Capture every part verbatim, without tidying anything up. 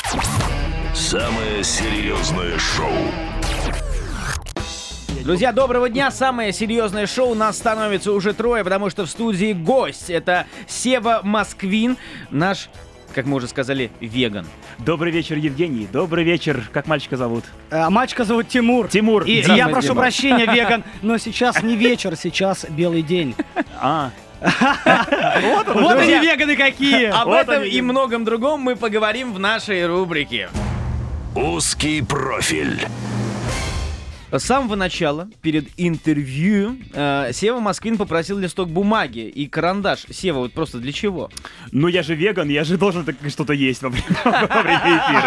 Самое серьезное шоу. Друзья, доброго дня. Самое серьезное шоу. Нас становится уже трое, потому что в студии гость. Это Сева Москвин, наш, как мы уже сказали, веган. Добрый вечер, Евгений. Добрый вечер. Как мальчика зовут? А, мальчика зовут Тимур. Тимур. И Да, я мы прошу Тимур. прощения, веган, но сейчас не вечер, сейчас белый день. А, Вот они, веганы какие! Об Вот этом они. и многом другом мы поговорим в нашей рубрике. Узкий профиль. С самого начала, перед интервью, э, Сева Москвин попросил листок бумаги и карандаш. Сева, вот просто для чего? ну я же веган, я же должен так что-то есть во время, во время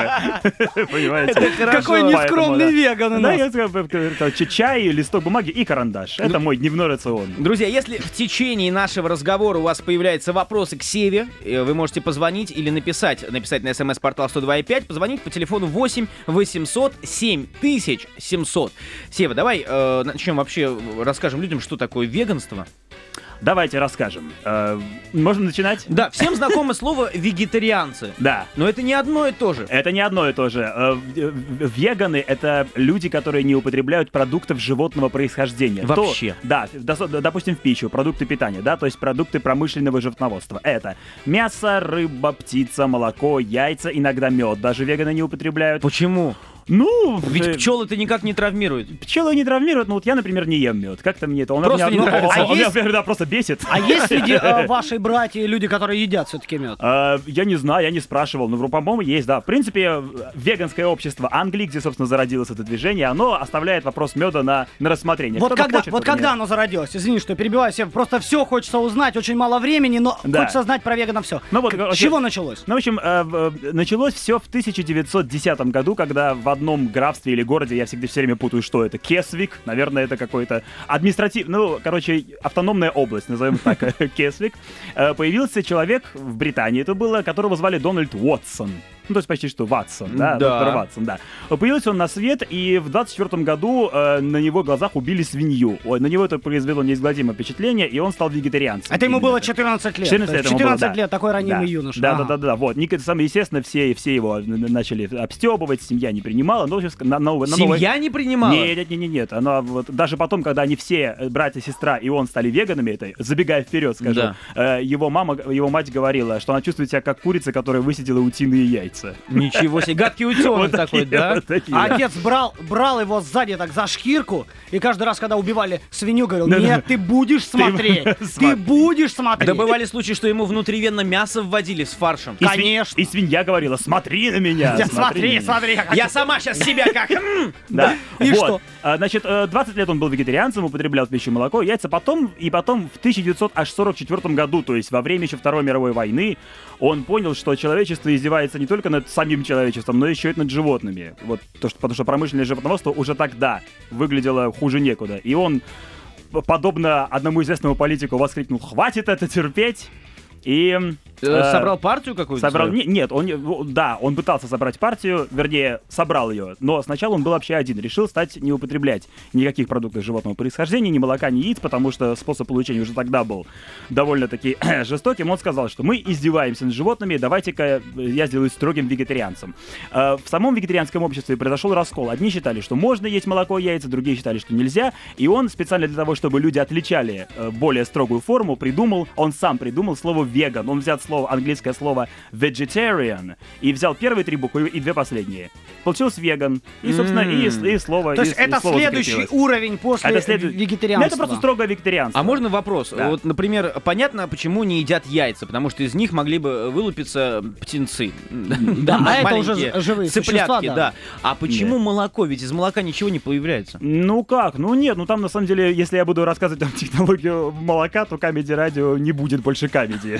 эфира. Понимаете? Какой Поэтому, нескромный да. веган у Да, нас. я сказал, ч- чай, листок бумаги и карандаш. Это мой дневной рацион. Друзья, если в течение нашего разговора у вас появляются вопросы к Севе, э, вы можете позвонить или написать, написать на смс-портал сто два и пять, позвонить по телефону восемь восемьсот семь тысяч семьсот. Сева, давай э, начнем вообще, расскажем людям, что такое веганство. Давайте расскажем. Э, Можно начинать? Да, всем знакомо слово «вегетарианцы». Да. Но это не одно и то же. Это не одно и то же. Э, в- Веганы — это люди, которые не употребляют продуктов животного происхождения. Вообще. То- да, дос- допустим, в пищу, продукты питания, да, то есть продукты промышленного животноводства. Это мясо, рыба, птица, молоко, яйца, иногда мед даже веганы не употребляют. Почему? Ну, Ведь э, пчел это никак не травмирует. пчелы не травмируют, но вот я, например, не ем мед. Как-то мне это... Он Просто меня, не нравится. он- А он меня, есть- например, да, просто бесит. А есть среди э, вашей братья люди, которые едят все-таки мед? А, я не знаю, я не спрашивал, но, по-моему, есть, да. В принципе, веганское общество Англии, где, собственно, зародилось это движение, оно оставляет вопрос меда на, на рассмотрение. Вот Кто-то когда, хочет, вот кто-то когда нет. оно зародилось? Извини, что я перебиваю, Сев, просто все хочется узнать, очень мало времени, но Да. хочется знать про вегана все. Ну вот, С короче, чего началось? Ну, в общем, э, в- э, началось все в тысяча девятьсот десятом году, когда в одном графстве или городе, я всегда все время путаю, что это, Кесвик, наверное, это какой-то административный, ну, короче, автономная область, назовем так, Кесвик, э, появился человек в Британии, это было, которого звали Дональд Уотсон. Ну, то есть почти что Ватсон, да, Да. доктор Ватсон, да. Появился он на свет, и в двадцать четвёртом году э, на его глазах убили свинью. Ой, на него это произвело неизгладимое впечатление, и он стал вегетарианцем. Это ему Именно было так. четырнадцать лет. четырнадцать То есть лет ему было, четырнадцать да. лет, такой ранимый Да. юноша. Да, Ага. да, да, да, вот. Ник- Самое естественно, все, все его н- н- начали обстебывать, семья не принимала, но сейчас на, новой- на новой- Семья не принимала? Нет, нет, нет, нет, нет. Она вот даже потом, когда они все, э, братья, сестра и он стали веганами, это забегая вперед, скажу, Да. э, его мама, его мать говорила, что она чувствует себя как курица, которая высидела утиные яйца. Ничего себе. Гадкий утенок Вот такой, такие, да? вот такие. А отец брал, брал его сзади так за шкирку, и каждый раз, когда убивали свинью, говорил: Да-да. нет, ты будешь смотреть, ты смотри. будешь смотреть. Да бывали случаи, что ему внутривенно мясо вводили с фаршем. И свин- Конечно. И свинья говорила: смотри на меня. Я- смотри Смотри, на меня». смотри, как Я сама сейчас себя как... м, Да. И Вот. что? А, Значит, э, двадцать лет он был вегетарианцем, употреблял в пищу молоко, яйца. Потом, и потом в тысяча девятьсот сорок четвёртом году, то есть во время еще Второй мировой войны, он понял, что человечество издевается не только над самим человечеством, но еще и над животными. Вот, то, что, потому что промышленное животноводство уже тогда выглядело хуже некуда. И он, п- подобно одному известному политику, воскликнул: «Хватит это терпеть!» И... э, э, Собрал партию какую-то? Собрал, свою? не- нет, он, не- да, он пытался собрать партию, вернее, собрал ее, но сначала он был вообще один, решил стать не употреблять никаких продуктов животного происхождения, ни молока, ни яиц, потому что способ получения уже тогда был довольно-таки жестоким. Он сказал, что мы издеваемся над животными, давайте-ка я сделаю строгим вегетарианцем. Э, В самом вегетарианском обществе произошел раскол. Одни считали, что можно есть молоко и яйца, другие считали, что нельзя, и он специально для того, чтобы люди отличали э, более строгую форму, придумал, он сам придумал слово веган. Он взял слово, английское слово vegetarian и взял первые три буквы и две последние. Получилось веган. И, собственно, и, и слово. То и- есть и это слово следующий закрепилось. уровень после Это следует- вегетарианства. Ну, это просто строгое вегетарианство. А можно вопрос? Да. Вот, например, понятно, почему не едят яйца, потому что из них могли бы вылупиться птенцы. Да, а это уже Маленькие ж- живые существа, цыплятки, да. да. А почему Да. молоко? Ведь из молока ничего не появляется. Ну как? Ну нет, ну там на самом деле, если я буду рассказывать там технологию молока, то Comedy Radio не будет больше Comedy.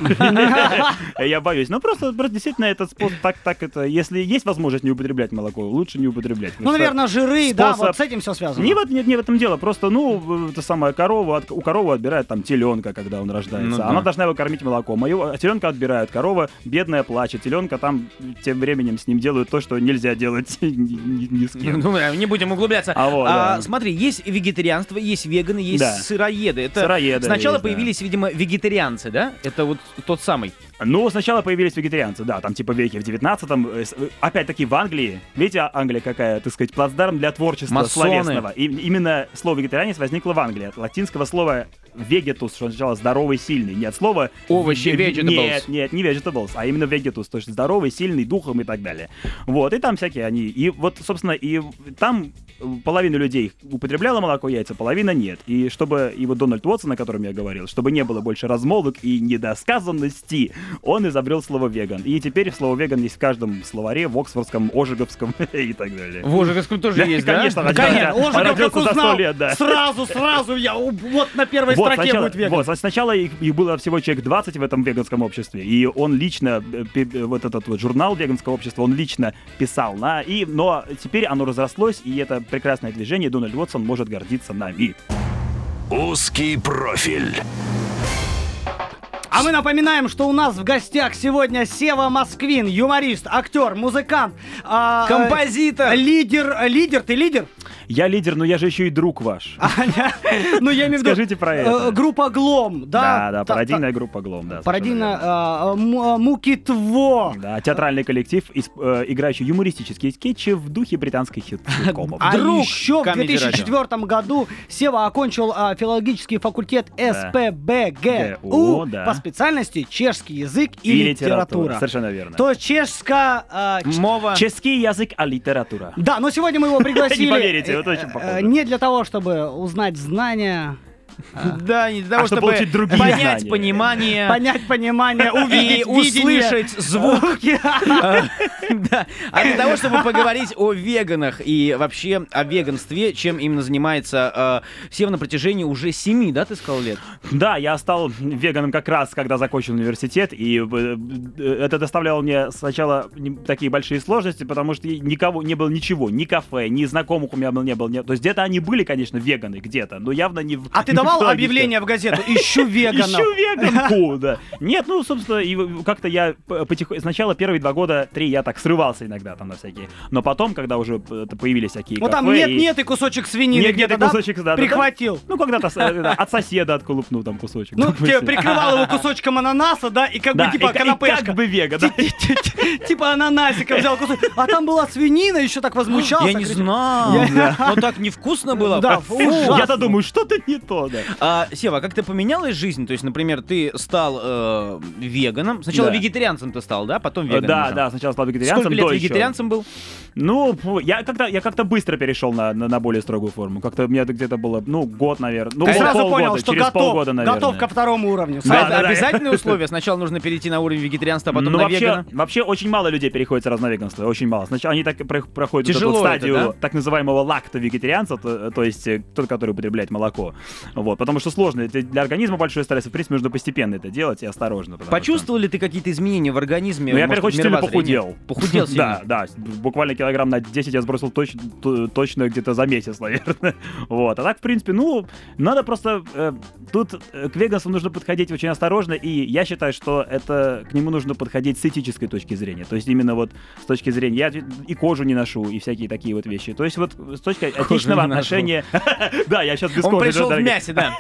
Я боюсь. Ну просто просто действительно этот способ, так так это, если есть возможность не употреблять молоко, лучше не употреблять. Ну, потому что наверное, жиры, да, способ- вот с этим все связано. Не в, этом- нет, не в этом дело, просто, ну, это самая корова, от- у коровы отбирают там теленка, когда он рождается. Ну да. Она должна его кормить молоком, а его, а теленка отбирают, корова бедная плачет, теленка там тем временем с ним делают то, что нельзя делать ни, ни- ни с кем. Ну, да, не будем углубляться. А вот, А, да. Смотри, есть вегетарианство, есть веганы, есть Да. сыроеды. Это Сыроеды сначала есть, да. появились, видимо, вегетарианцы, да? Это вот тот самый. Ну, сначала появились вегетарианцы, да, там типа веке в девятнадцатом, э, с- э, опять-таки в Англии, видите, А- Англия какая, так сказать, плацдарм для творчества Масоны. словесного. И именно слово вегетарианец возникло в Англии, от латинского слова vegetus, что означало здоровый, сильный, не от слова Овощи, ве- vegetables. Нет, нет, не vegetables, а именно vegetus, то есть здоровый, сильный, духом и так далее. Вот, и там всякие они, и вот, собственно, и там половина людей употребляла молоко, яйца, половина нет. И чтобы, и вот Дональд Уотсон, о котором я говорил, чтобы не было больше размолвок и недосказанности, он изобрел слово веган. И теперь слово веган есть в каждом словаре, в Оксфордском, Ожеговском и так далее. В Ожеговском тоже есть, да? Конечно, Да, конечно, он Ожегов родился как за сто узнал, лет, да. сразу, сразу я, у- вот на первой Вот строке сначала, будет веган. вот, сначала их, их было всего человек двадцать в этом веганском обществе, и он лично, э, пи- э, вот этот вот журнал веганского общества, он лично писал, на, и, но теперь оно разрослось, и это прекрасное движение, Дональд Уотсон может гордиться нами. Узкий профиль. А мы напоминаем, что у нас в гостях сегодня Сева Москвин, юморист, актер, музыкант, а, Композитор. э, лидер, э, лидер, ты лидер? Я лидер, но я же еще и друг ваш. Ну, я имею в виду... Скажите про э, это. Группа Глом, да? Да, да, Та- пародийная группа Глом, да. та- Пародийная э, м- Мукитво. Да, театральный коллектив, исп- э, играющий юмористические скетчи в духе британских хит- ситкомов. А Друг еще в Comedy две тысячи четвёртом году Сева окончил а, филологический факультет эс пэ бэ гэ у ГУ, да. по специальности чешский язык и, И литература. Совершенно верно. То есть чешско... а, ч- Мова. Чешский язык, а литература. Да, но сегодня мы его пригласили... Не поверите, вот э, очень э, похоже. Не для того, чтобы узнать знания, Да, не для того, А чтобы чтобы получить другие понять знания. понимание понять понимание, и увидеть услышать видение. звук. Да. А для того, чтобы поговорить о веганах и вообще о веганстве, чем именно занимается э, Сев на протяжении уже семи, да, ты сказал, лет? Да, я стал веганом как раз, когда закончил университет, и э, э, это доставляло мне сначала не- такие большие сложности, потому что никого не было ничего, ни кафе, ни знакомых у меня был, не было. ни- То есть где-то они были, конечно, веганы где-то, но явно не в... А ты не в давал плане, объявление в газету «Ищу веганов»? Ищу веганку, да. Нет, ну, собственно, и как-то я потихоньку... Сначала первые два года, три, я так срывался иногда там на всякие. Но потом, когда уже э, появились всякие Вот там кафе и- нет-нет и кусочек свинины Нет, где-то, нет, и да? кусочек, да, да, да. Прихватил. Ну, когда-то с- э, да, от соседа отколупнул там кусочек. Ну, допустим. тебе прикрывал его кусочком ананаса, да, и как Да, бы типа и, и канапешка. как бы вега, да. Типа ананасика взял кусок. А там была свинина, еще так возмущался. Я не говорит, знал. Я- Но так невкусно было. Да, Фу. ужасно. Я-то думаю, что-то не то, да. А, Сева, а как-то поменялась жизнь? То есть, например, ты стал э, веганом. Сначала Да. вегетарианцем ты стал, да? Потом веганом. Да, уже. да, сначала стал вегетарианцем. Сколько лет до еще. вегетарианцем был? Ну, фу, я как-то, я как-то быстро перешел на, на, на более строгую форму. Как-то у меня где-то было, ну, год, наверное. Ну, Ты пол- сразу полгода, понял, что через готов, полгода, наверное. готов ко второму уровню. А Да, это да, да. обязательное условие? Сначала нужно перейти на уровень вегетарианства, а потом ну, на вообще, вегана? вообще очень мало людей переходит сразу на веганство, очень мало. Сначала они так про- проходят вот эту Тяжело вот это, стадию да? так называемого лакто-вегетарианца, то, то есть э, тот, который употребляет молоко. Вот, потому что сложно, это для организма большой стресс, и, в принципе, нужно постепенно это делать и осторожно. потому Почувствовал ли ты какие-то изменения в организме? Ну, я, может, во-первых, очень сильно мировоззрение? похудел. Похудел сильно? Да, да, буквально килограмм на десять я сбросил точ- т- точно где-то за месяц, наверное. Вот, а так, в принципе, ну, надо просто... э, тут э, к веганству нужно подходить очень осторожно, и я считаю, что это к нему нужно подходить с этической точки зрения. То есть именно вот с точки зрения... Я и кожу не ношу, и всякие такие вот вещи. То есть вот с точки этичного не ношу. отношения... Да, я сейчас без Он кожи. пришел да, в да. мясе, да.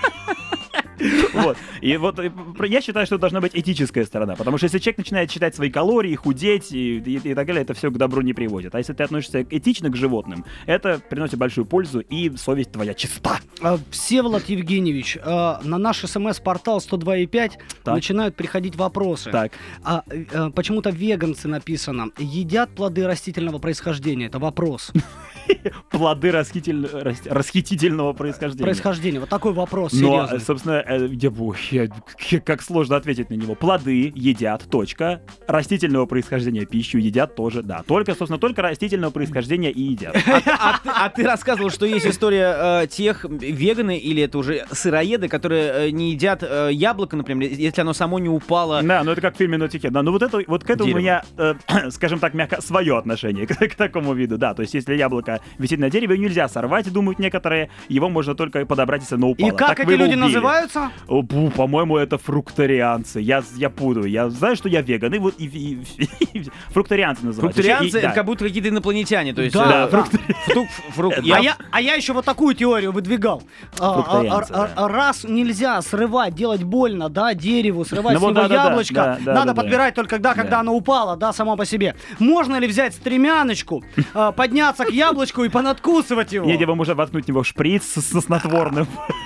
Вот. И вот э, про- я считаю, что должна быть этическая сторона, потому что если человек начинает считать свои калории, худеть и, и- и так далее, это все к добру не приводит. А если ты относишься этично к животным, это приносит большую пользу, и совесть твоя чиста. А, Всеволод Евгеньевич, а, на наш смс-портал сто два и пять Так. начинают приходить вопросы. Так. А, э, почему-то веганцы написано. Едят плоды растительного происхождения? Это вопрос. Плоды расхитиль- рас- расхитительного происхождения. Происхождение. Вот такой вопрос, Но, серьезный. э, собственно, э, я, ой, я- к- как сложно ответить на него. Плоды едят, точка. Растительного происхождения пищу едят тоже, да. Только, собственно, только растительного происхождения и едят. А, ты, а ты рассказывал, что есть история э, тех веганы или это уже сыроеды, которые э, не едят э, яблоко, например, если оно само не упало. Да, ну это как в фильме «Нотике». Да, ну вот, это, вот к этому Дерево. у меня, э, скажем так, мягко, свое отношение к, к такому виду. Да, то есть если яблоко, яблоко висит на дереве, его нельзя сорвать, думают некоторые, его можно только подобрать, если оно упало. И как Так эти вы его люди убили. называются? О, бу, по-моему, это фруктарианцы. Я, я путаю. Я знаю, что я веган. И вот и, и- и- и- фруктарианцы называются. Фрукторианцы — И- это да. как будто какие-то инопланетяне. То есть, Да, э, да. фрук- фрук- А я- я, а я еще вот такую теорию выдвигал. А, а, Фрукторианцы, а, да. а, раз нельзя срывать, делать больно, да, дереву, срывать Ну с вот него да, да, да, яблочко, да, да, надо да, да. подбирать только тогда, когда Да. оно упало, да, само по себе. Можно ли взять стремяночку, а, подняться к яблочку и понадкусывать его? Нет, его можно воткнуть в него шприц со, со снотворным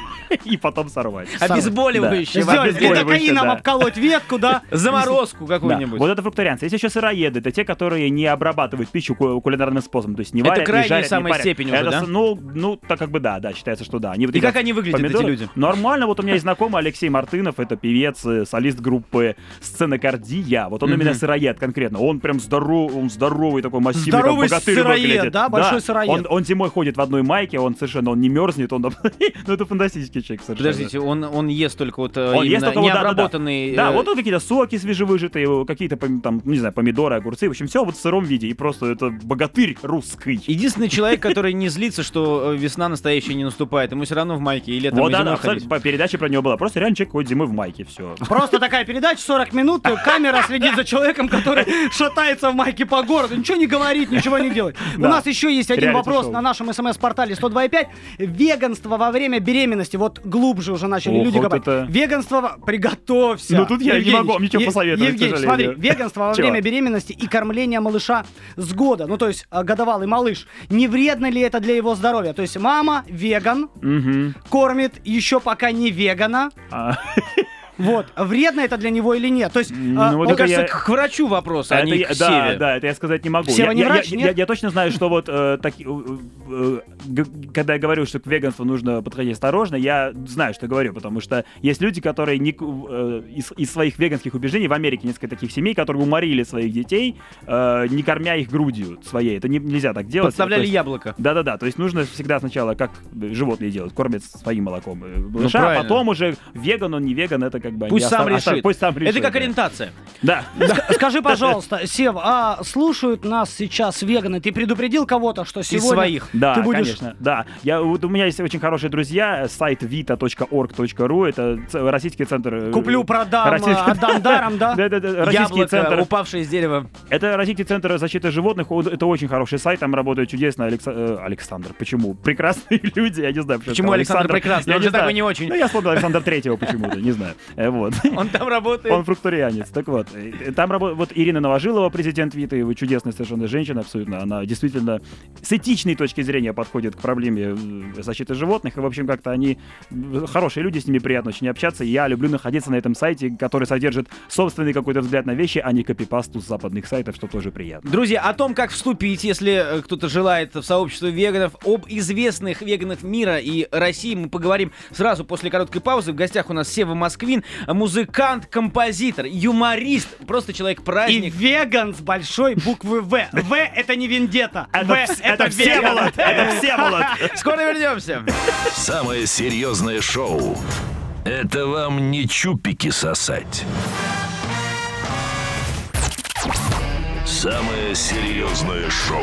и потом сорвать. Обезболивающее. Да. Сделать, Обезболивающее, лидокаином да. обколоть ветку, да. Заморозку Да. какую-нибудь. Вот это фрукторианцы. Есть еще сыроеды. Это те, которые не обрабатывают пищу ку- кулинарным способом. То есть не Это варят, не крайняя жарят, не самая парят. степень уже, Это да? с- Ну, ну, так как бы да, да, считается, что да. Они вот И эти как они выглядят, эти помидоры- люди? Нормально. Вот у меня есть знакомый Алексей Мартынов. Это певец, э, солист группы «Сценокардия». Вот он Мгм. именно сыроед конкретно. Он прям здоров, он здоровый такой, массивный, Здоровый как богатырь сыроед, выглядит. да? Большой сыроед. Он, он зимой ходит в одной майке, он совершенно он не мерзнет. Он... ну, это фантастический человек совершенно. Подождите, он, он ест только вот э, Он ест именно только вот, да, да, да. необработанные... Да, э, вот тут какие-то соки свежевыжатые, какие-то пом- там, ну, не знаю, помидоры, огурцы, в общем, все вот в сыром виде. И просто это богатырь русский. Единственный человек, который не злится, что э, весна настоящая не наступает. Ему все равно в майке и летом, Вот, и да, зимой да, ходить. абсолютно, по передаче про него была. Просто реально человек ходит зимой в майке, все. Просто такая передача, сорок минут, камера следит за человеком, который шатается в майке по городу, ничего не говорит, ничего не делает. У Да. нас еще есть один Реалити-шоу. вопрос на нашем смс-портале сто два и пять. Веганство во время беременности. Вот глубже уже начали Ох, люди вот говорить. это- Веганство... во- Приготовься. Ну, тут я не Евгений, могу вам ничего Е- посоветовать, к Евгений, сожалению. смотри, веганство во Чего? время беременности и кормление малыша с года, ну то есть а, годовалый малыш, не вредно ли это для его здоровья? То есть мама веган, Мгм. кормит еще пока не вегана. А, Вот, вредно это для него или нет? То есть, Ну, а, вот он Мне это кажется, я- к к врачу вопрос, а это не я- к да, Севе. да, это я сказать не могу. Сева я, не я- врач, я- нет? я- я точно знаю, что вот э, таки- э, э, г- когда я говорю, что к веганству нужно подходить осторожно, я знаю, что говорю, потому что есть люди, которые не, к- э, из, из своих веганских убеждений, в Америке несколько таких семей, которые уморили своих детей, э, не кормя их грудью своей. Это не- нельзя так делать. Подставляли То есть- яблоко. Да-да-да, то есть нужно всегда сначала, как животные делают, кормят своим молоком э, малыша, а правильно. потом уже веган он, не веган, это как бы... они Пусть сам оста- оста- решит. Пусть сам решит. Это как да. ориентация. Да. Ск- Скажи, пожалуйста, Сев, а слушают нас сейчас веганы? Ты предупредил кого-то, что Из сегодня своих. Да, ты будешь... конечно, да. Я, вот у меня есть очень хорошие друзья, сайт vita точка org точка ru, это ц- российский центр... э, Куплю, продам, российский- отдам даром, да? Да-да-да, российский Яблоко, центр. упавшее с дерева. Это российский центр защиты животных, он- это очень хороший сайт, там работает чудесно Алекса- э, Александр. Почему? Прекрасные люди, я не знаю. Почему Александр прекрасный? Я Он не же такой знаю. не очень. Ну, я вспомнил Александра Третьего почему-то, не знаю. Э, Вот. Он там работает. Он фрукторианец. Так вот, э, там работает вот Ирина Новожилова, президент Виты, вы чудесная совершенно женщина, абсолютно. Она действительно с этичной точки зрения подходит к проблеме э, защиты животных. И, в общем, как-то они э, хорошие люди, с ними приятно очень общаться. И я люблю находиться на этом сайте, который содержит собственный какой-то взгляд на вещи, а не копипасту с западных сайтов, что тоже приятно. Друзья, о том, как вступить, если э, кто-то желает в сообщество веганов, об известных веганов мира и России мы поговорим сразу после короткой паузы. В гостях у нас Сева Москвин, музыкант, композитор, юморист, просто И человек-праздник. веган с большой буквы В. В — это не вендетта. В — вс- это все веган. молод, это все молод. Скоро вернемся. Самое серьезное шоу. Это вам не чупики сосать. Самое серьезное шоу.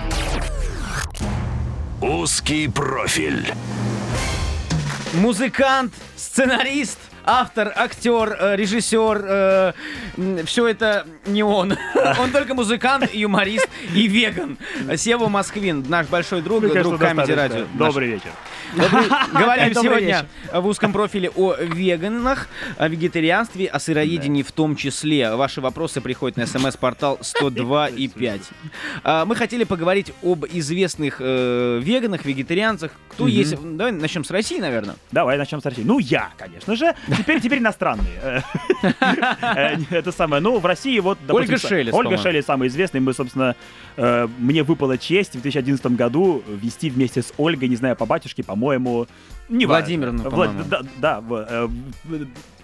Узкий профиль. Музыкант, сценарист, автор, актер, э, режиссер, все это не он. Он только музыкант, юморист и веган. Сева Москвин, наш большой друг, Мне кажется, друг Камеди достаточно. Радио. Добрый вечер. Добрый- Говорим Добрый сегодня в узком профиле о веганах, о вегетарианстве, о сыроедении в том числе. Ваши вопросы приходят на смс-портал сто два и пять. А, Мы хотели поговорить об известных э, веганах, вегетарианцах. Кто есть? Давай начнем с России, наверное. Давай начнем с России. Ну, я, конечно же. Теперь, теперь иностранные. Э, Это самое. Ну, в России вот... допустим, Ольга Шелест, Ольга по-моему. Шелест самый известный. Мы, собственно, э, мне выпала честь в две тысячи одиннадцатом году вести вместе с Ольгой, не знаю, по батюшке, по-моему... не важно. Владимировна, Влад- по-моему. Да, да, в- э, в-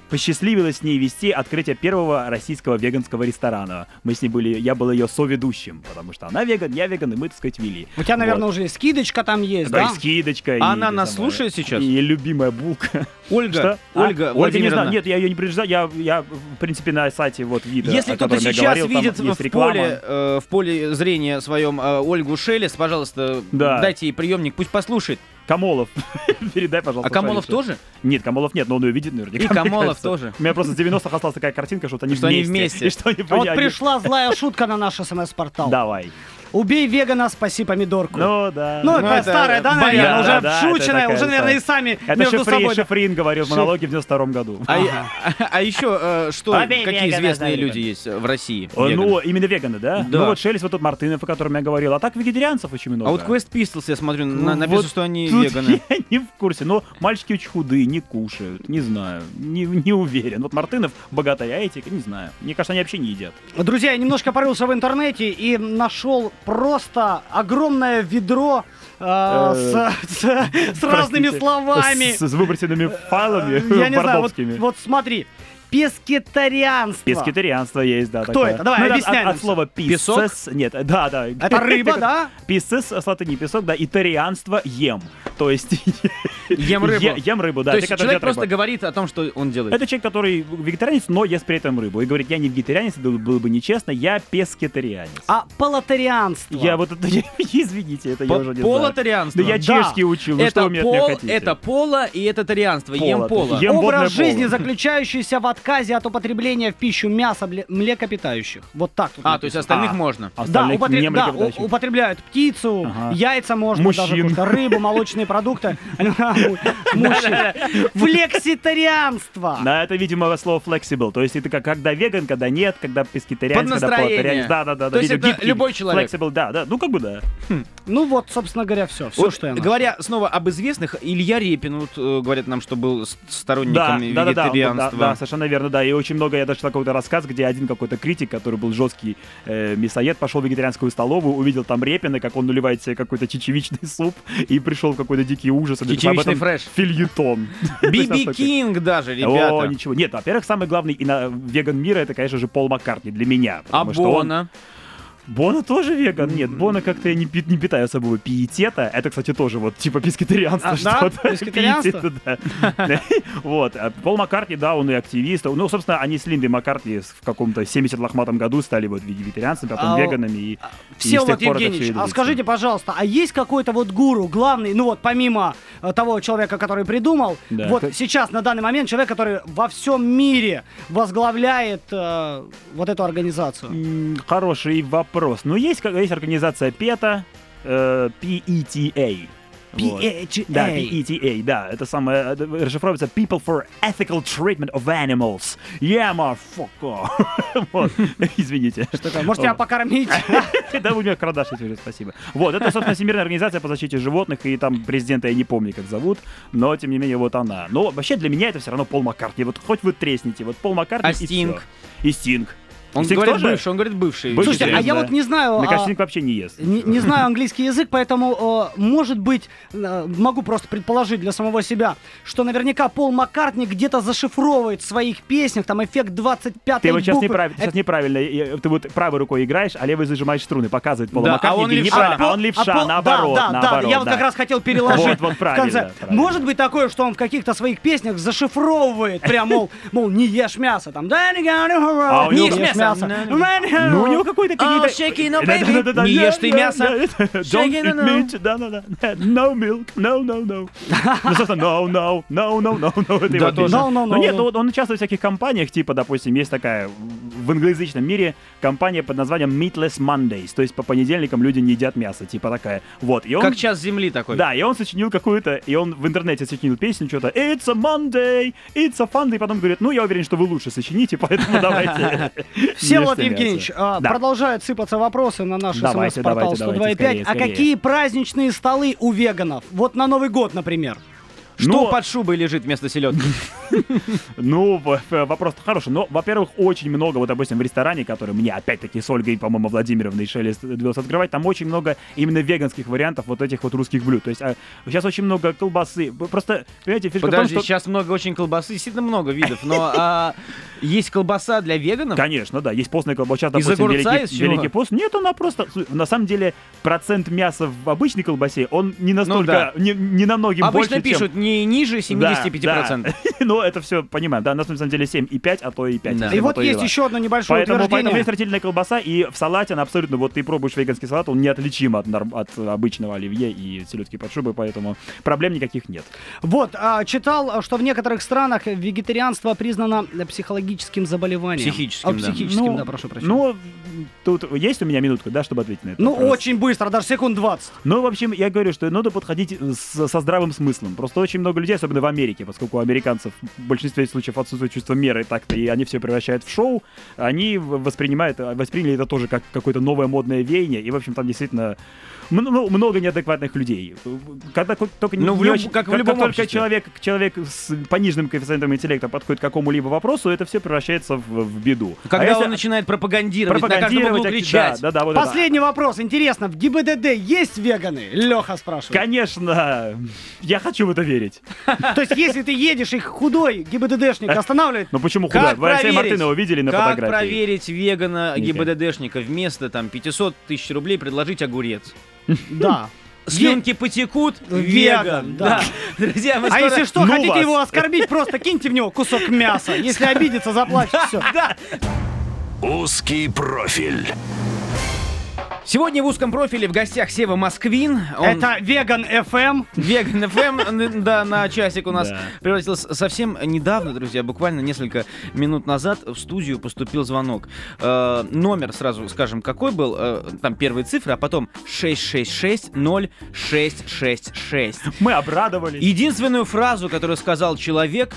посчастливилось с ней вести открытие первого российского веганского ресторана. Мы с ней были, я был ее соведущим, потому что она веган, я веган, и мы, так сказать, вели. У тебя, наверное, Вот. уже и скидочка там есть, Да, да? и скидочка. и Она это нас самое, слушает сейчас? И любимая булка. Ольга, Что? Ольга А? Ольга, не Владимировна. знаю, нет, я ее не предупреждаю, я, я, в принципе, на сайте вот вида, Если о кто-то котором я сейчас говорил, там видит есть в реклама. поле, э, в поле зрения своем э, Ольгу Шелест, пожалуйста, Да. дайте ей приемник, пусть послушает. Камолов, передай, пожалуйста. А Камолов Фамилию. тоже? Нет, Камолов нет, но он ее видит наверняка. И мне Камолов кажется. тоже. У меня просто с девяностых осталась такая картинка, что вот они Что они вместе. вместе. И что они А вот они- пришла злая шутка на наш смс-портал. Давай. Убей вегана, спаси помидорку. Ну, да. Ну, Ну, это, это старая, да, баян. наверное, Да, уже да, да, вшученная, это такая, уже, наверное, и да. сами Это между Шифри, собой. Шифрин говорил в монологе в девяносто втором году. А, а- а еще э, что, Побей какие вегана, известные да, люди веган. есть в России? О, веганы? Ну, именно веганы, да? Да. Ну, вот Шелест, вот тут Мартынов, о котором я говорил. А так вегетарианцев очень много. А вот Quest Pistols, я смотрю, на- Ну, написано, вот что они тут веганы. Я не в курсе, но мальчики очень худые, не кушают, не знаю, не, не уверен. Вот Мартынов богатая этика, не знаю. Мне кажется, они вообще не едят. Друзья, я немножко порылся в интернете и нашел просто огромное ведро э, с, с- с разными Простите, словами. С, с выбросенными файлами Я не знаю, вот, бордовскими. вот смотри. Пескетарианство. Пескетарианство есть, да. Кто такое. это? Давай, Ну, объясняй от, нам от слова Песок? писцес. Нет, да, да. Это рыба, да? Писцес с латыни песок, да, и тарианство ем. То есть... Ем рыбу. Е- Ем рыбу, да. То те, есть которые человек едят просто рыбу. говорит о том, что он делает. Это человек, который вегетарианец, но ест при этом рыбу. И говорит, я не вегетарианец, это было бы нечестно, я пескетарианец. А полотарианство. Я вот это... Извините, это я По- уже не знаю. полотарианство. Да я Да. чешский учил, ну что это вы мне от меня пол, хотите? это поло и это тарианство. Ем Поло. поло. Ем водное Образ жизни, поло. заключающийся в отказе от употребления в пищу мяса бле- млекопитающих. Вот так тут А, то есть написано. остальных А. можно. Да, Остальных употреб- не да, млекопитающих. у- употребляют птицу, Ага. яйца можно, Мужчин. даже просто рыбу, молочные продукты. Мужчин. Флекситарианство. Да, это, видимо, слово flexible. То есть это как когда веган, когда нет, когда пескетарианец, Под когда настроение. полотарианец. Да, да, да. То есть видимо, это гибкий. любой человек. Flexible, да, да. Ну, как бы да. Ну вот, собственно говоря, все. Все, Вот, что я нашел. говоря снова об известных, Илья Репин, вот, э, говорят нам, что был с- Да, сторонником да, да, да, он- вегетарианства. да, да, совершенно верно, да. И очень много, я даже читал какой-то рассказ, где один какой-то критик, который был жесткий э, мясоед, пошел в вегетарианскую столовую, увидел там Репина, как он наливает себе какой-то чечевичный суп, и пришел в какой-то дикий ужас. и написал об Чечевичный этом фреш. Фильетон. Би То Би есть настолько- Кинг даже, О, ребята. ничего. Нет, во-первых, самый главный ино- веган мира — это, конечно же, Пол Маккартни для меня. А потому что он- Бона? Бона тоже веган? Нет, Бона как-то не, пи- не питаю особого пиетета. Это, кстати, тоже вот типа пескетарианство А, да? что-то. Пескетарианство? Пиетет, да. Вот. А Пол Маккартни, да, он и активист. Ну, собственно, они с Линдой Маккартни в каком-то семидесятом лохматом году стали вот вегетарианцами, потом А, веганами. И, и с тех Всеволод пор это Евгеньевич, всё и а длится. скажите, пожалуйста, а есть какой-то вот гуру, главный, ну вот помимо э, того человека, который придумал, Да. вот Как- сейчас, на данный момент, человек, который во всем мире возглавляет э, вот эту организацию? М, Хороший вопрос. Ну, есть, как- есть организация пета, э, пи и ти эй. Вот. пи и ти эй. Да, пи и ти эй, да, это самое, э, расшифровывается People for Ethical Treatment of Animals. Yeah, motherfucker. Вот, извините. Что-то, может, тебя покормить? Да, у меня крадашить уже, спасибо. Вот, это, собственно, Всемирная организация по защите животных, и там президента я не помню, как зовут, но, тем не менее, вот она. Но вообще для меня это все равно Пол Маккартни. Вот хоть вы тресните, вот Пол Маккартни А и Стинг? всё. И Стинг. Он Стинг говорит тоже? бывший, он говорит бывший. Бывший Слушайте, а Стинг, я да. вот не знаю... Мне а, кажется, Стинг вообще не ест. Не, не знаю английский язык, поэтому, э, может быть, э, могу просто предположить для самого себя, что наверняка Пол Маккартни где-то зашифровывает в своих песнях, там, эффект двадцать пятой Ты вот сейчас, буквы. неправ... Это- сейчас неправильно. Я- Ты вот правой рукой играешь, а левой зажимаешь струны, показывает Пола Да, Маккартни. а он Ты левша. неправильно, а он Пол- левша, Пол- наоборот, да, да, наоборот, да, я вот да. как раз хотел переложить Вот, вот в правильно, конце. правильно. Может быть такое, что он в каких-то своих песнях зашифровывает, прям, мол, мол, не ешь мясо, там, да, не А у не него- ешь мясо. Ну, у него какой-то какие-то... Oh, shaking up, Да, baby. да, да, да, Не да, ешь ты да, мясо. да, да. Don't Shaking eat it, no. meat. Да, да, да. No milk. No, no, no. Ну, собственно, no, no, no, no, no, no. Это Да, его тоже. песня. No, no, Ну, no, нет, no. ну, вот он участвует в всяких компаниях, типа, допустим, есть такая в англоязычном мире компания под названием Meatless Mondays, то есть по понедельникам люди не едят мясо, типа такая. Вот, и он... Как час земли такой. Да, и он сочинил какую-то, и он в интернете сочинил песню, что-то «It's a Monday, it's a fun day», и потом говорит, ну, я уверен, что вы лучше сочините, поэтому давайте. Всеволод не ешьте Евгеньевич, мясо». а, Да. продолжают сыпаться вопросы на наш Давайте, смс-портал давайте, сто два и давайте, пять. скорее, А скорее. какие праздничные столы у веганов? Вот на Новый год, например. Что Но- под шубой лежит вместо селедки? Ну, в- в- вопрос хороший. Но, во-первых, очень много, вот, допустим, в ресторане, который мне, опять-таки, с Ольгой, по-моему, Владимировной Шелест довелось открывать, там очень много именно веганских вариантов вот этих вот русских блюд. То есть а, сейчас очень много колбасы. Просто, понимаете, фишка Подожди, в том, что... сейчас много очень колбасы, действительно много видов, но а, есть колбаса для веганов? Конечно, да, есть постная колбаса. Сейчас, Из допустим, огурца, великий, из чего? великий пост. Нет, она просто... На самом деле, процент мяса в обычной колбасе, он не настолько... да. не, не намногим Обычно больше, чем... пишут не ниже семидесяти пяти процентов. Да, да. Но это все понимаем. Да, на самом деле семь и пять, а то и пять. Да. если И на вот то есть два. еще одно небольшое Поэтому, поэтому утверждение. есть растительная колбаса, и в салате она абсолютно, вот ты пробуешь веганский салат, он неотличим от, норм- от обычного оливье и селедки под шубой, поэтому проблем никаких нет. Вот, а, читал, что в некоторых странах вегетарианство признано психологическим заболеванием. Психическим, А, да. психическим, Ну, да, прошу прощения. Ну, тут есть у меня минутка, да, чтобы ответить на это? Ну, очень быстро, даже секунд двадцать. Ну, в общем, я говорю, что надо подходить с- со здравым смыслом. Просто очень много людей, особенно в Америке, поскольку у американцев в большинстве случаев отсутствует чувство меры, так-то, и они все превращают в шоу, они в- воспринимают, восприняли это тоже как какое-то новое модное веяние, и, в общем, там действительно м- ну, много неадекватных людей. Когда ко- только не- Ну, в не люб- очень- как в как любом только обществе. человек, человек с пониженным коэффициентом интеллекта подходит к какому-либо вопросу, это все превращается в, в беду. Когда А если он начинает пропагандировать, на каждом пропагандировать, углу да, кричать. да, да, вот это. Последний вопрос. Интересно, в ГИБДД есть веганы? Леха спрашивает. Конечно, я хочу в это верить. То есть, если ты едешь, и худой ГИБДДшник останавливает, Ну почему Как худо? Вы Алексея проверить? Мартынова видели на Как фотографии? проверить вегана Никак. ГИБДДшника? Вместо там пятьсот тысяч рублей предложить огурец. да. Слюнки потекут, Веган, веган. да. Да. Друзья, мы А скоро- если что, Ну хотите вас. его оскорбить, просто киньте в него кусок мяса. Если обидится, заплачет, все. Да. Узкий профиль. Сегодня в узком профиле в гостях Сева Москвин. Он Это Веган эф эм. Веган эф эм, да, на часик у нас Да. превратился совсем недавно, друзья, буквально несколько минут назад в студию поступил звонок. Э, номер, сразу скажем, какой был, э, там первые цифры, а потом шесть шесть шесть ноль шесть шесть шесть. Мы обрадовались. Единственную фразу, которую сказал человек: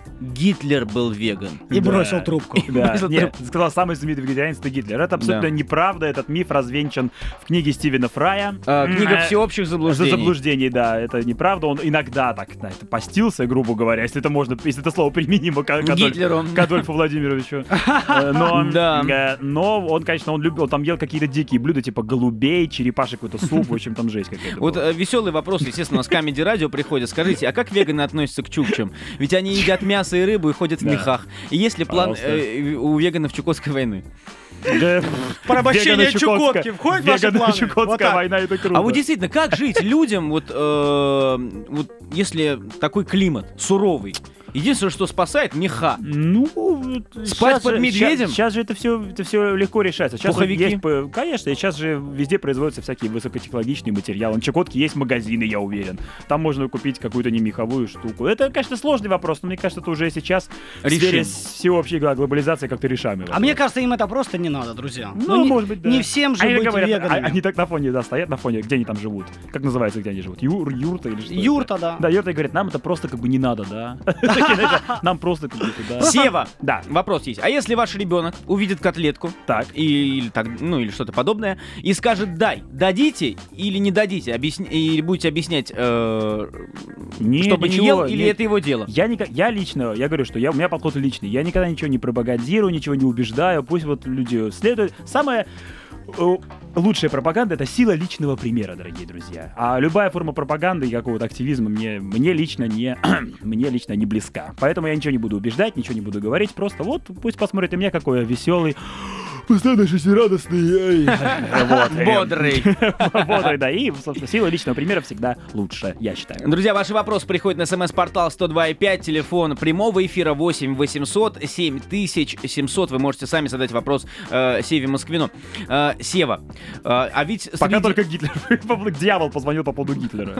Гитлер был веган. И Да. бросил трубку. Да, Бросил нет, трубку. сказал, самый знаменитый вегетарианец — это Гитлер. Это абсолютно Да. неправда, этот миф развенчан в книге Стивена Фрая. Э, книга М, всеобщих За заблуждений. заблуждений, да, это неправда. Он иногда так, знаете, постился, грубо говоря, если это можно, если это слово применимо к, к Адольф- Гитлеру. к Адольфу Владимировичу. Э, Но, Да. э, но он, конечно, он любил, он там ел какие-то дикие блюда, типа голубей, черепашек, какой-то суп, в общем, там жесть какая-то Вот была. э, веселый вопрос, естественно, с Камеди Радио приходит. Скажите, а как веганы относятся к чукчам? Ведь они едят мясо и рыбу и ходят в Да. мехах. И есть ли план Пожалуйста. э, у веганов Чукотской войны? Да, Порабощение вегано-чукотская- Чукотки входит в ваши планы? Вегано-чукотская Вот так. война, это круто. А вот действительно, как жить людям, вот, э, вот если такой климат суровый? Единственное, что спасает — меха. Ну, вот Спать щас под же- медведем? Сейчас, сейчас же это все, это все легко решается. Сейчас Пуховики? есть, по- конечно, и сейчас же везде производятся всякие высокотехнологичные материалы. На Чукотке есть магазины, я уверен. Там можно купить какую-то немеховую штуку. Это, конечно, сложный вопрос, но мне кажется, это уже сейчас в Решим. сфере всеобщей гла- глобализации как-то решаемый А вопрос. мне кажется, им это просто не надо, друзья. Ну, не, может быть, да. Не всем же Они быть говорят, веганами. а- они так на фоне, да, стоят на фоне, где они там живут. Как называется, где они живут? Юр, юрта или что? это? Юрта, да. Да, юрта, и говорят, нам это просто как бы не надо, да. Такие, знаете, нам просто как бы туда. Сева, Да, вопрос есть. А если ваш ребенок увидит котлетку, так. и- или, так, ну, или что-то подобное, и скажет «дай», дадите или не дадите? Объясни- или будете объяснять, э, Не, чтобы не ничего, ел, или не- это его дело? Я, никак, я лично, я говорю, что я, у меня подход личный. Я никогда ничего не пропагандирую, ничего не убеждаю. Пусть вот люди следуют. Самое э, лучшая пропаганда — это сила личного примера, дорогие друзья. А любая форма пропаганды и какого-то активизма мне, мне, лично не, мне лично не близка. Поэтому я ничего не буду убеждать, ничего не буду говорить. Просто вот пусть посмотрят на меня, какой я веселый, постоянно жизнерадостный. Вот, э, Бодрый. Бодрый, да. И, собственно, сила личного примера всегда лучше, я считаю. Друзья, ваши вопросы приходят на смс-портал сто два и пять, телефон прямого эфира восемь восемьсот семь тысяч семьсот. Вы можете сами задать вопрос э, Севе Москвину. Э, Сева, э, а ведь... Пока среди- только Гитлер. Дьявол позвонил по поводу Гитлера.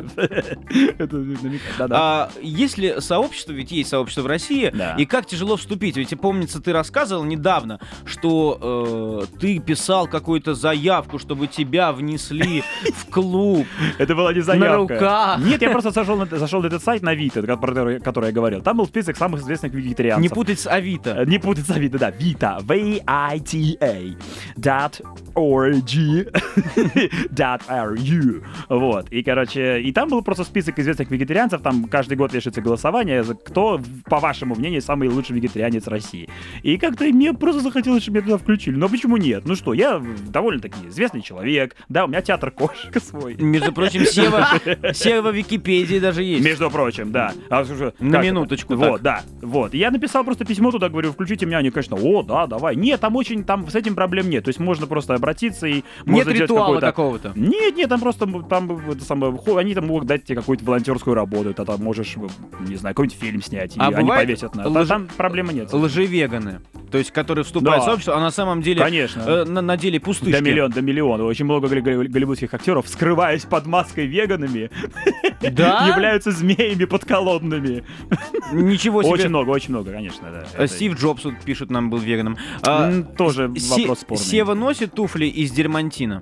Это намекает. Да-да. А, есть ли сообщество, ведь есть сообщество в России, Да. и как тяжело вступить? Ведь, помнится, ты рассказывал недавно, что э, ты писал какую-то заявку, чтобы тебя внесли в клуб. Это была не заявка. На руках. Нет, я просто зашел на, зашел на этот сайт, на Авито, про который, который я говорил. Там был список самых известных вегетарианцев. Не путать с Авито. Не путать с Авито, да. Vita. V I T A. Dot org. Dot ru. Вот. И, короче, и там был просто список известных вегетарианцев. Там каждый год вешается голосование, кто, по вашему мнению, самый лучший вегетарианец России. И как-то мне просто захотелось, чтобы меня туда включили. Но почему нет? Ну что, я довольно-таки известный человек. Да, у меня театр кошек свой. Между прочим, Сева, Сева в Википедии даже есть. Между прочим, да. А, слушай, На как минуточку. это? Вот, Так. да. Вот. И я написал просто письмо туда, говорю, включите меня. Они, конечно, о, да, давай. Нет, там очень, там с этим проблем нет. То есть можно просто обратиться и Нет можно делать ритуала какой-то... какого-то. Нет, нет, там просто там это самое, хо- они там могут дать тебе какую-то волонтерскую работу, ты там можешь, не знаю, какой-нибудь фильм снять, и А они бывает повесят на. лж- Там проблемы нет. Лжевеганы. То есть, которые вступают Да. в сообщество, а на самом деле Конечно. э, на, на деле пустышки. До миллион, до миллиона. Очень много голли- голли- голливудских актеров, скрываясь под маской веганами, Да? являются змеями подколодными. Ничего себе. Очень много, очень много, конечно, да. А Это- Стив Джобс, тут пишут, нам был веганом. А, М, Тоже Се- вопрос спорный. Сева носит туфли из дермантина?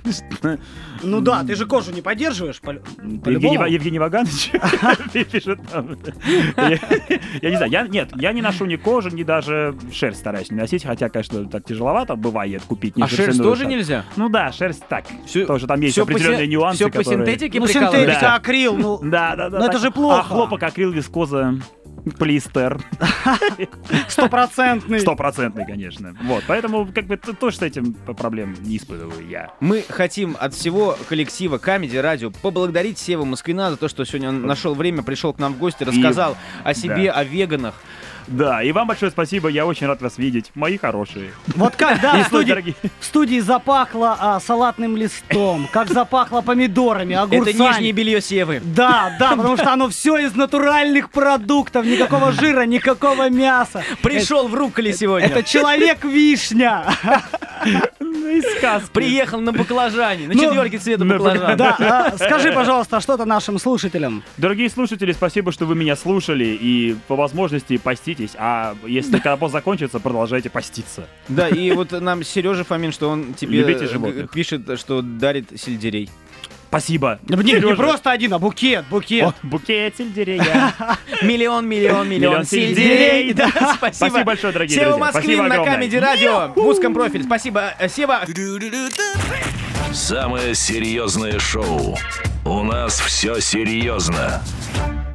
Ну да, ты же кожу не поддерживаешь. по- Евгений, по-любому. Ва- Евгений Ваганович пишет там. Я я не знаю, я нет, я не ношу ни кожу, ни даже шерсть стараюсь не носить, хотя, конечно, так тяжеловато бывает купить. А шерсть нешерстяную тоже шерсть. нельзя? Ну да, шерсть так. Всё- Тоже там есть всё по определенные си- нюансы, всё по которые- синтетике Ну, прикалывают? синтетика, Да. акрил, ну... Да, да, да. Но это так. же плохо. А хлопок, акрил, вискоза, полиэстер. Стопроцентный. Стопроцентный, конечно. Вот, поэтому как бы т- тоже с этим проблем не испытываю я. Мы хотим от всего коллектива Comedy Radio поблагодарить Севу Москвина за то, что сегодня он нашел время, пришел к нам в гости, рассказал о себе, да. о веганах. Да, и вам большое спасибо, я очень рад вас видеть, мои хорошие. Вот как, да, И в студии, дорогие. в студии запахло а, салатным листом, как запахло помидорами, огурцами. Это нижнее белье Севы. Да, да, потому что оно все из натуральных продуктов, никакого жира, никакого мяса. Пришел в рукколе сегодня. Это человек-вишня. Ну и сказки. Приехал на баклажане, на Ну, четверке цвета на баклажана. Да, а, скажи, пожалуйста, что-то нашим слушателям. Дорогие слушатели, спасибо, что вы меня слушали, и по возможности поститесь, а если когда закончится, продолжайте поститься. Да, и вот нам Сережа Фомин, что он тебе Любите э, животных. пишет, что дарит сельдерей. Спасибо. Нет, не Серёжа. просто один, а букет, букет. О, букет сельдерея. Миллион, миллион, миллион Миллион сельдерей. сельдерей. Да, спасибо. Спасибо большое, дорогие Сева друзья. Москвин Спасибо на огромное. Comedy Radio в узком профиле. Спасибо, э, Сева. Самое серьезное шоу. У нас все серьезно.